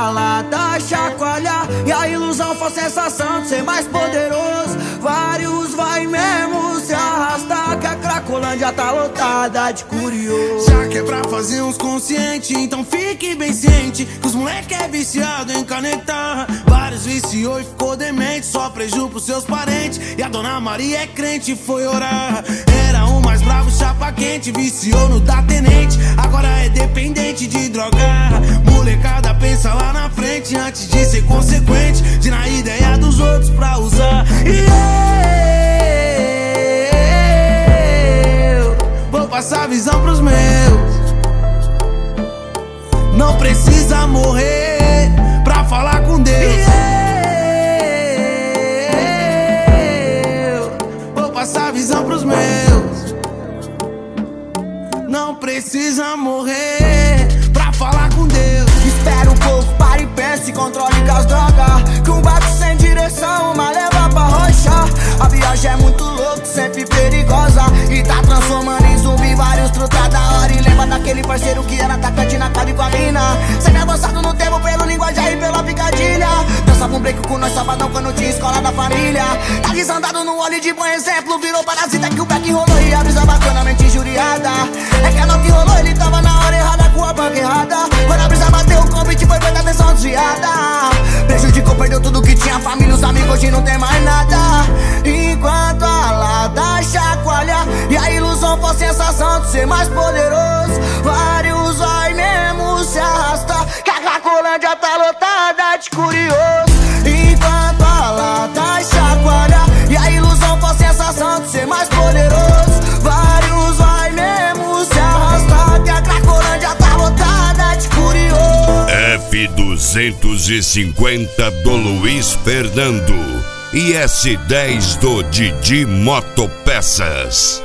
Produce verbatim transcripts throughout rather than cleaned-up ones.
a lata chacoalhar e a ilusão for sensação de ser mais poderoso, vários vai mesmo se arrastar, que a Cracolândia tá lotada de curioso. Já que é pra fazer uns conscientes, então fique bem ciente que os moleque é viciado em canetar. Vários viciou e ficou demente, só preju pros seus parentes. E a dona Maria é crente e foi orar. Era o mais bravo, chapa quente, viciou no da tenente, agora é dependente de drogar. Molecada pensa lá na frente antes de ser consequente, de na ideia dos outros pra usar. E eu vou passar a visão pros meus. Não precisa morrer pra falar com Deus. Eu vou passar a visão pros meus. Não precisa morrer pra falar com Deus. Espera um pouco, para e pensa e controle com as drogas, que um barco sem direção, uma leva pra rocha. A viagem é muito louca, sempre perigosa, e tá transformando em zumbi vários truta da hora. E lembra daquele parceiro que era atacante na cabe com a mina, sempre avançado no tempo pelo linguajar e pela picadilha. Dançava um break com nós sabadão quando tinha escola da família. Tá risandado no óleo de bom exemplo, virou parasita que o back rolou e a brisa bacanamente injuriada. É que a nota que rolou, ele tava na hora errada com a banca errada. Quando a brisa bateu, o convite foi feita, atenção desviada. Prejudicou, perdeu tudo que tinha, família, os amigos, hoje não tem mais nada. Enquanto a lata chacoalha e a ilusão for sensação de ser mais poderoso, vários vai mesmo se arrastar, que a Cracolândia tá lotada de curioso. Enquanto a lata chacoalha e a ilusão for sensação de ser mais poderoso, vários vai mesmo se arrastar, que a Cracolândia tá lotada de curioso. F duzentos e cinquenta do Luiz Fernando e S dez do Didi Motopeças.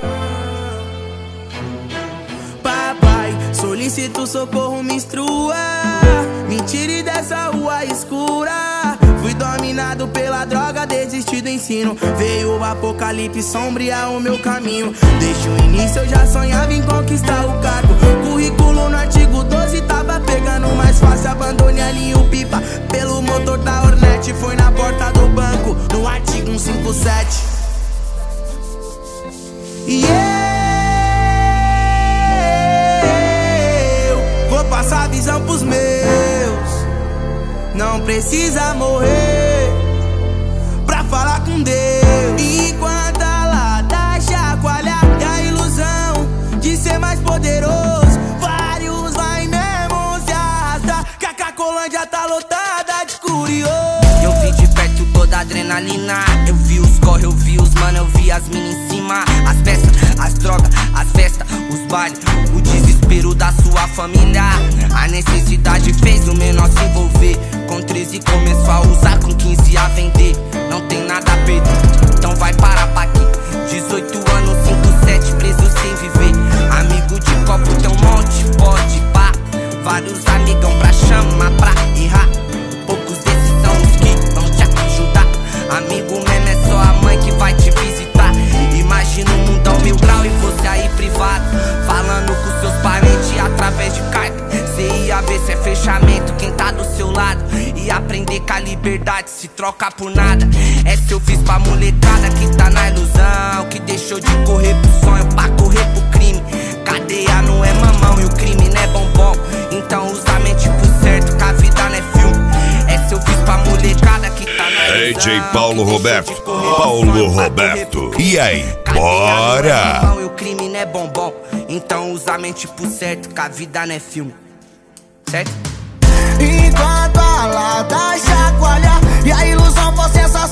Papai, solicito socorro, me instrua, me tire dessa rua escura. Fui dominado pela droga, desisti do ensino, veio o apocalipse sombrear o meu caminho. Desde o início eu já sonhava em conquistar o cargo, currículo no artigo doze tava pegando mais fácil. Abandone ali o pipa pelo motor da Hornet, foi na porta do banco no artigo cento e cinquenta e sete. E eu vou passar a visão pros meus. Não precisa morrer pra falar com Deus. Enquanto a lata chacoalha e a ilusão de ser mais poderoso, vários vai mesmo se arrastar, que a Cracolândia tá lotada de curioso. Eu vi de perto toda a adrenalina, eu vi os corre, eu vi os mano, eu vi as minas em cima, as peças, as drogas, as festas, os bailes, o desespero da sua família. A necessidade fez o menor se envolver, com treze começou a usar, com quinze a vender. Não tem nada a perder, então vai parar pra aqui. Dezoito anos, cinco, sete, preso sem viver. Amigo de copo tem um monte, pode pá. Vários amigão pra chamar, pra errar. Poucos desses são os que vão te ajudar. Amigo mesmo é só a mãe que vai te visitar. Imagina um mundão mil grau e você aí privado, falando com seus parentes através de carta. Cê ia ver se é fechamento quem tá do seu lado, e aprender que a liberdade se troca por nada. Essa eu fiz pra molecada que tá na ilusão, que deixou de correr pro sonho pra correr pro crime. Cadeia não é mamão e o crime não é bombom, então usa a mente pro certo, que a vida não é filme. Essa eu fiz pra molecada que tá na ilusão, D J Paulo Roberto, Paulo Roberto. E aí, bora! E o crime não é bombom, então usa a mente pro certo, que a vida não é filme. Certo? Enquanto a lata chacoalha e a ilusão for sensação